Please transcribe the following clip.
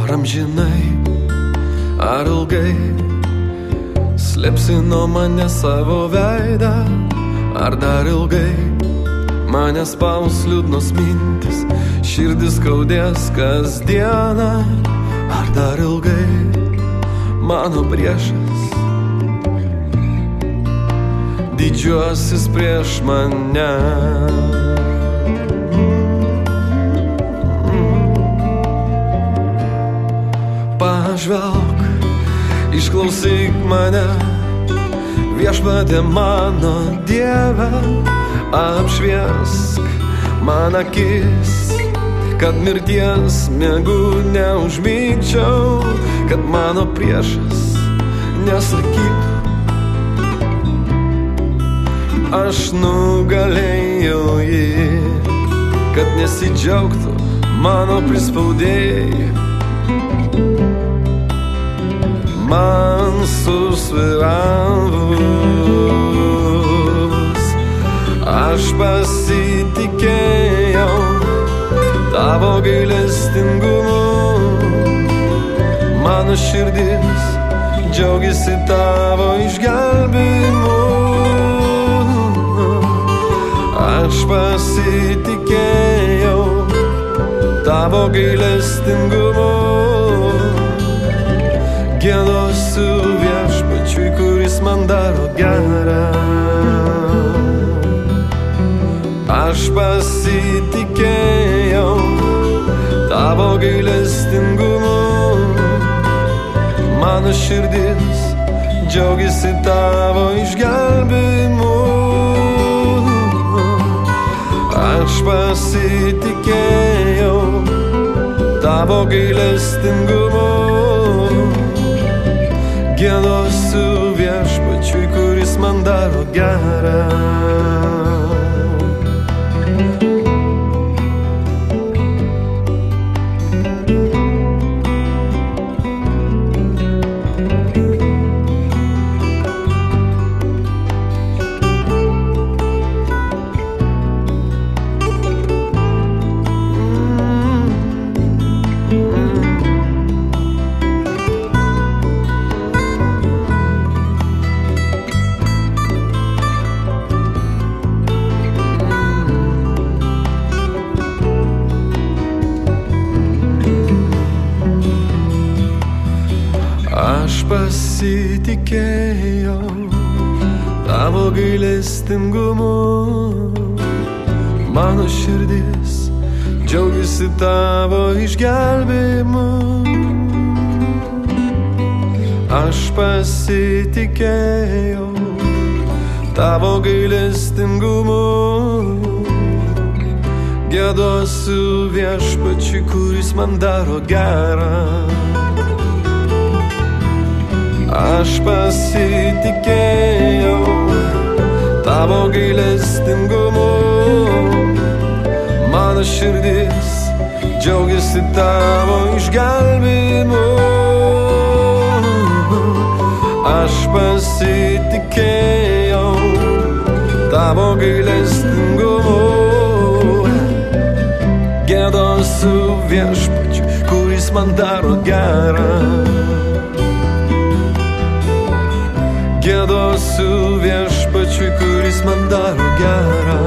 Ar amžinai, ar ilgai slėpsi nuo mane savo veidą, ar dar ilgai mane spaus liūdnos mintis, širdis skaudės kasdieną, ar dar ilgai mano priešas didžiuosis prieš mane. Pažvelk, išklausyk mane, viešpatie mano Dieve, apšviesk man akis, kad mirties miegu neužmigčiau, kad mano priešas nesakytų, aš nugalėjau jį, kad nesidžiaugtų mano prispaudėjai. Man susviravus, aš pasitikėjau tavo gailestingumu, mano širdis džiaugiasi tavo išgelbimu. Aš pasitikėjau tavo gailestingumu, giedosiu viešpačiui, kuris man daro gerą. Aš pasitikėjau tavo gailestingumu, mano širdis džiaugiasi tavo išgelbimu. Aš pasitikėjau tavo gailestingumu, giedosiu viešpačiui, kuris man daro gerą. Aš pasitikėjau tavo gailestingumu, mano širdis džiaugiasi tavo išgelbimu. Aš pasitikėjau tavo gailestingumu, giedosiu viešpačiui, kuris man daro gerą. Aš pasitikėjau tavo gailestingumu, mano širdis džiaugiasi tavo išgelbimu. Aš pasitikėjau tavo gailestingumu, giedosiu viešpačiui, kuris man daro gerą. Giedosiu viešpačiui, kuris man daro gerą.